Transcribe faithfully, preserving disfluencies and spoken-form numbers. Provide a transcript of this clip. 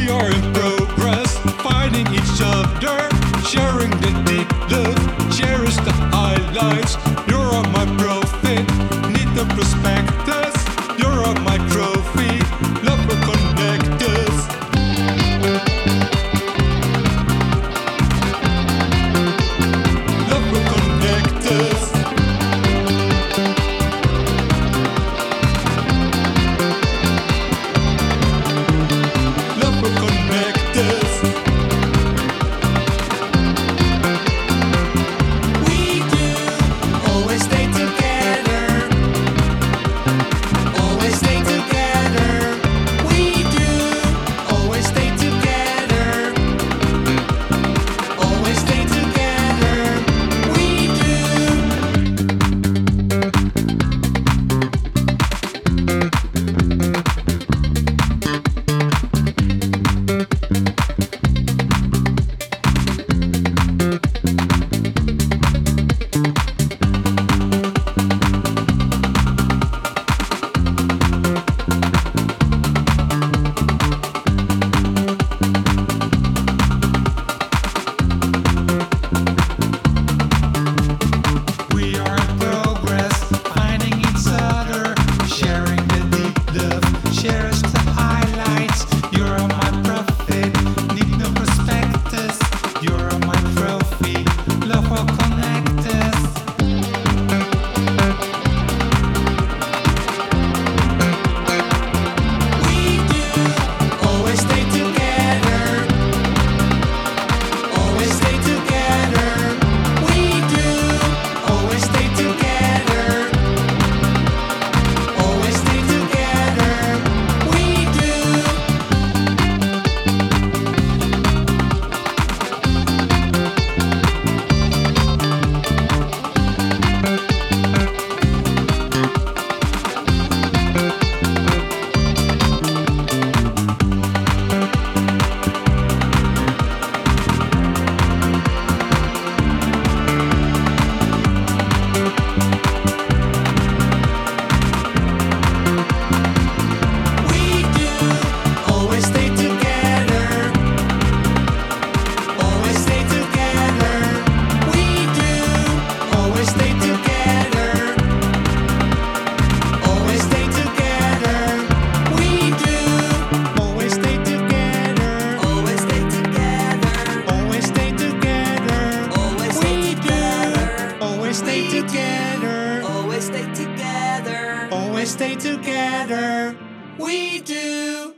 We are in progress, finding each other, sharing the deep love, cherish the highlights. You're on my profit, need the prospectus. You're on my trophy, love will connect us. Love will connect us. Love will connect us. We do always stay together. Always stay together. We do always stay together. Always stay together. We do. We are in progress, finding each other, sharing the deep love, cherish the highlights. You're on my profit, need no prospectus. You're on my trophy, love will connect us. We do always stay together. Always stay together. We do always stay together. Always stay together. We do. We do always stay together. Always stay together. We do always stay together. Always stay together. We do always stay together. Always stay together. Always stay together. Always stay together. Always stay together. Always stay together. Always stay together. We do.